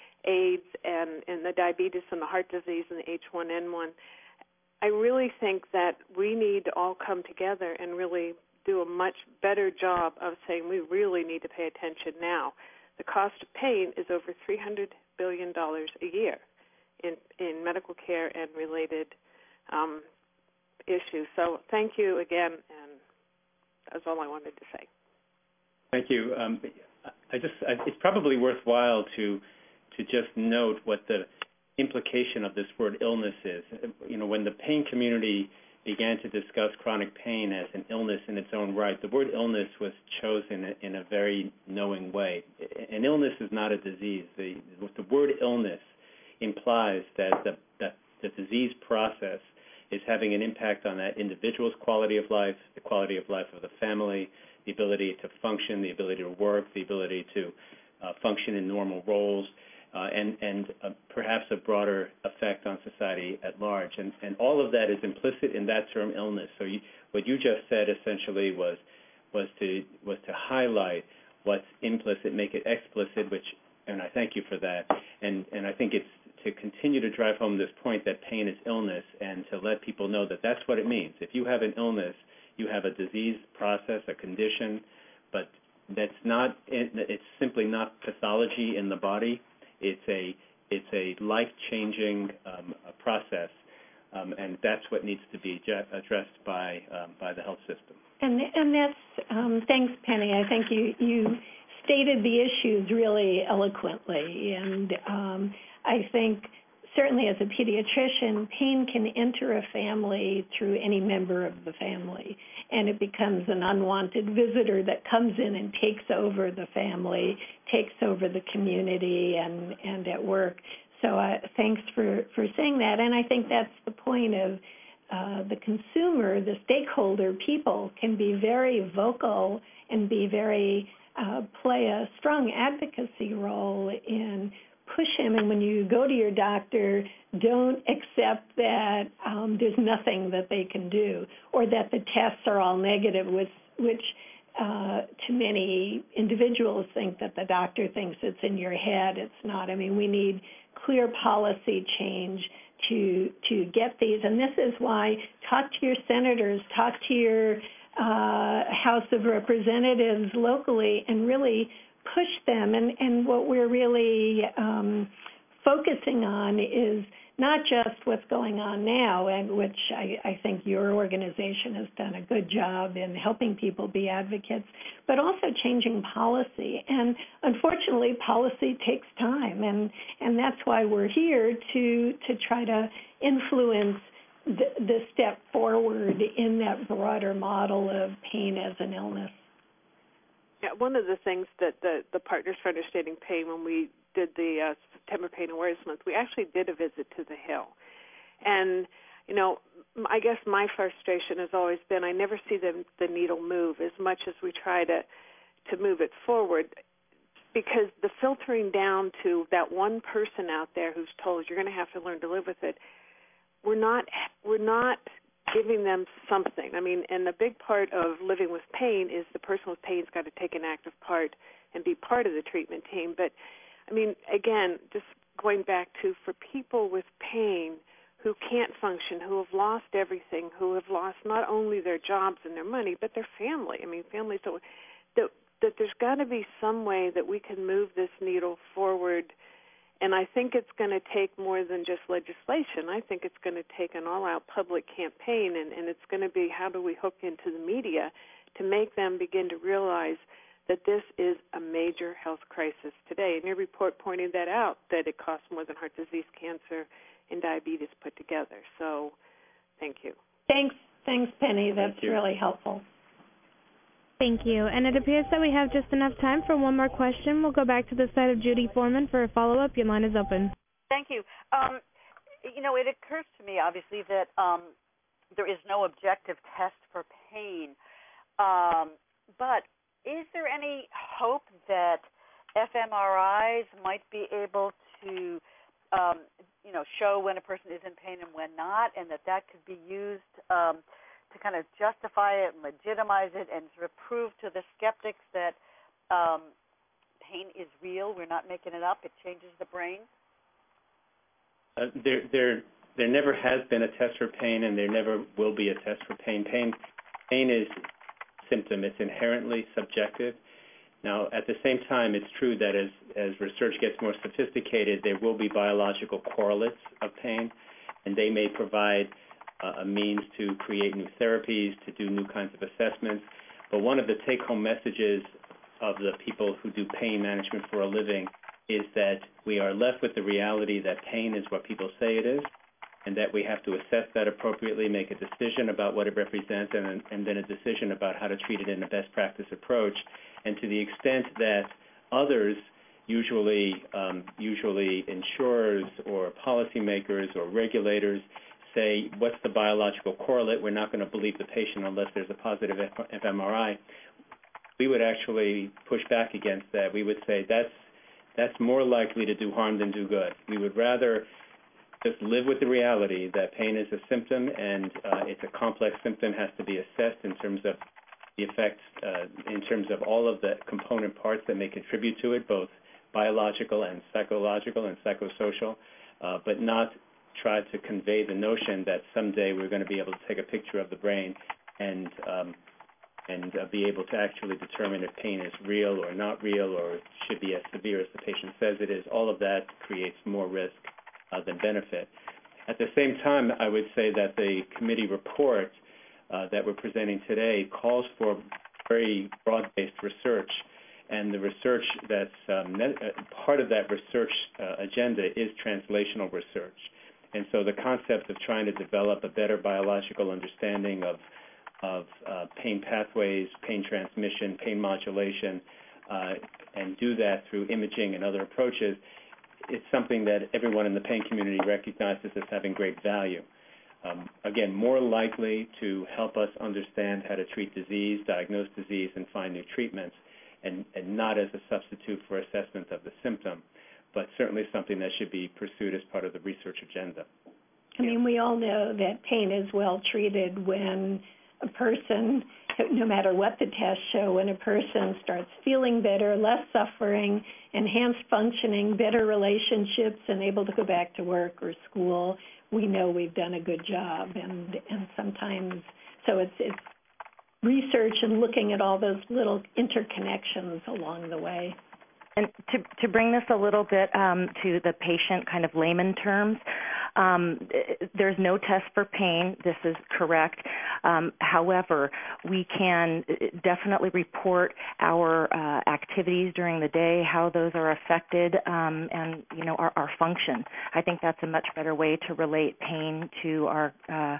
and the diabetes and the heart disease and the H1N1. I really think that we need to all come together and really do a much better job of saying we really need to pay attention now. The cost of pain is over $300 billion a year in medical care and related issues. So thank you again, and that's all I wanted to say. Thank you. It's probably worthwhile to just note what the implication of this word illness is. When the pain community began to discuss chronic pain as an illness in its own right, the word illness was chosen in a very knowing way. An illness is not a disease. The word illness implies that the disease process is having an impact on that individual's quality of life, the quality of life of the family, the ability to function, the ability to work, the ability to function in normal roles, and perhaps a broader effect on society at large. And all of that is implicit in that term illness. So what you just said essentially was to highlight what's implicit, make it explicit, and I thank you for that. And I think it's to continue to drive home this point that pain is illness, and to let people know that that's what it means. If you have an illness, you have a disease process, a condition, but it's simply not pathology in the body. It's a life-changing process, and that's what needs to be addressed by the health system. And that's thanks, Penny. I think you stated the issues really eloquently, and I think certainly as a pediatrician, pain can enter a family through any member of the family, and it becomes an unwanted visitor that comes in and takes over the family, takes over the community and at work. So thanks for saying that, and I think that's the point of the consumer, the stakeholder. People can be very vocal and be very play a strong advocacy role in push him, and when you go to your doctor, don't accept that there's nothing that they can do, or that the tests are all negative, which too many individuals think that the doctor thinks it's in your head. It's not. I mean, we need clear policy change to get these, and this is why talk to your senators, talk to your House of Representatives locally, and really push them. And what we're really focusing on is not just what's going on now, and which I think your organization has done a good job in helping people be advocates, but also changing policy. And unfortunately, policy takes time, and that's why we're here to try to influence the step forward in that broader model of pain as an illness. Yeah, one of the things that the Partners for Understanding Pain, when we did the September Pain Awareness Month, we actually did a visit to the Hill. And, you know, I guess my frustration has always been I never see the needle move as much as we try to move it forward. because the filtering down to that one person out there who's told you're going to have to learn to live with it, we're not giving them something. I mean, and a big part of living with pain is the person with pain's got to take an active part and be part of the treatment team. But, I mean, again, just going back to for people with pain who can't function, who have lost everything, who have lost not only their jobs and their money, but their family. I mean, families that there's got to be some way that we can move this needle forward. And I think it's going to take more than just legislation. I think it's going to take an all-out public campaign, and it's going to be how do we hook into the media to make them begin to realize that this is a major health crisis today. And your report pointed that out, that it costs more than heart disease, cancer, and diabetes put together. So thank you. Thanks, Penny. That's really helpful. Thank you. And it appears that we have just enough time for one more question. We'll go back to the side of Judy Foreman for a follow-up. Your line is open. Thank you. It occurs to me, obviously, that there is no objective test for pain. But is there any hope that fMRIs might be able to, show when a person is in pain and when not, and that could be used to kind of justify it and legitimize it and sort of prove to the skeptics that pain is real, we're not making it up, it changes the brain? There never has been a test for pain, and there never will be a test for pain. Pain is a symptom. It's inherently subjective. Now, at the same time, it's true that as research gets more sophisticated, there will be biological correlates of pain, and they may provide a means to create new therapies, to do new kinds of assessments. But one of the take-home messages of the people who do pain management for a living is that we are left with the reality that pain is what people say it is, and that we have to assess that appropriately, make a decision about what it represents, and then a decision about how to treat it in a best practice approach. And to the extent that others, usually insurers or policymakers or regulators, say, what's the biological correlate? We're not going to believe the patient unless there's a positive fMRI. We would actually push back against that. We would say that's more likely to do harm than do good. We would rather just live with the reality that pain is a symptom, and it's a complex symptom, has to be assessed in terms of the effects, in terms of all of the component parts that may contribute to it, both biological and psychological and psychosocial, but not try to convey the notion that someday we're going to be able to take a picture of the brain and be able to actually determine if pain is real or not real or should be as severe as the patient says it is. All of that creates more risk than benefit. At the same time, I would say that the committee report that we're presenting today calls for very broad-based research, and the research that's part of that research agenda is translational research. And so the concept of trying to develop a better biological understanding of pain pathways, pain transmission, pain modulation, and do that through imaging and other approaches, it's something that everyone in the pain community recognizes as having great value. Again, more likely to help us understand how to treat disease, diagnose disease, and find new treatments, and not as a substitute for assessment of the symptom, but certainly something that should be pursued as part of the research agenda. I mean, we all know that pain is well treated when a person, no matter what the tests show, when a person starts feeling better, less suffering, enhanced functioning, better relationships, and able to go back to work or school, we know we've done a good job. And sometimes, so it's research and looking at all those little interconnections along the way. And to bring this a little bit to the patient kind of layman terms, there's no test for pain. This is correct. However, we can definitely report our activities during the day, how those are affected, and our function. I think that's a much better way to relate pain to our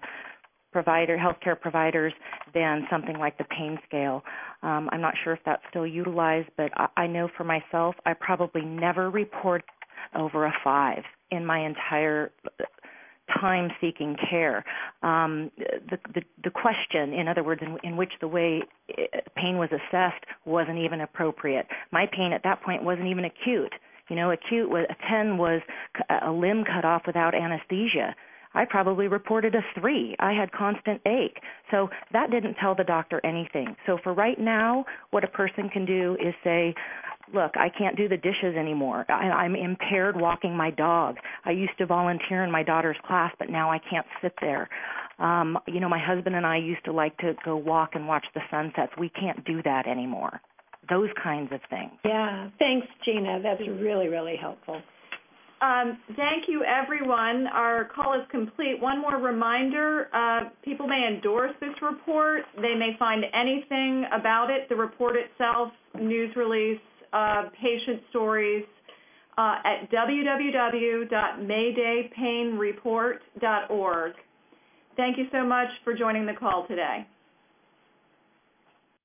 healthcare providers than something like the pain scale. I'm not sure if that's still utilized, but I know for myself, I probably never report over a 5 in my entire time seeking care. The question, in other words, in which the way pain was assessed wasn't even appropriate. My pain at that point wasn't even acute. Acute was a 10 was a limb cut off without anesthesia. I probably reported a 3. I had constant ache. So that didn't tell the doctor anything. So for right now, what a person can do is say, look, I can't do the dishes anymore. I'm impaired walking my dog. I used to volunteer in my daughter's class, but now I can't sit there. My husband and I used to like to go walk and watch the sunsets. We can't do that anymore. Those kinds of things. Yeah, thanks, Gina. That's really, really helpful. Thank you, everyone. Our call is complete. One more reminder, people may endorse this report. They may find anything about it, the report itself, news release, patient stories, at www.maydaypainreport.org. Thank you so much for joining the call today.